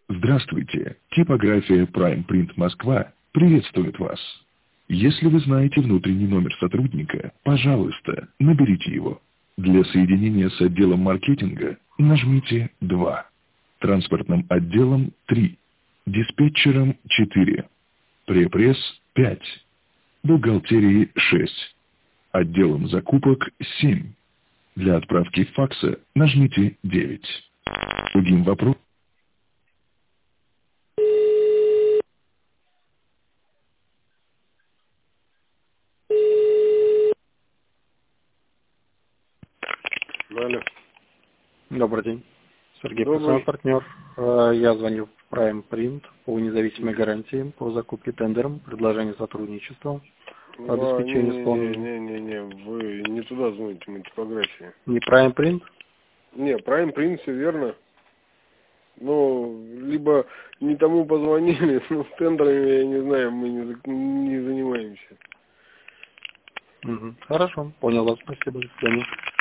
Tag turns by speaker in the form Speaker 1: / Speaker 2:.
Speaker 1: Здравствуйте, типография Prime Print Москва приветствует вас. Если вы знаете внутренний номер сотрудника, пожалуйста, наберите его. Для соединения с отделом маркетинга нажмите 2, транспортным отделом 3, диспетчером 4, пресс 5, бухгалтерии 6, отделом закупок 7. Для отправки факса нажмите 9. Другим вопросом.
Speaker 2: Алло.
Speaker 3: Добрый день. Сергей
Speaker 2: Добрый.
Speaker 3: Пацанов, партнер. Я звоню в Prime Print по независимой гарантии по закупке тендером, предложение сотрудничества, по обеспечению исполнения.
Speaker 2: Не, вы не туда звоните, мы типография.
Speaker 3: Не Prime Print?
Speaker 2: Не, Prime Print, все верно. Ну, либо не тому позвонили, но с тендерами, я не знаю, мы не занимаемся.
Speaker 3: Хорошо, понял вас, спасибо, до свидания.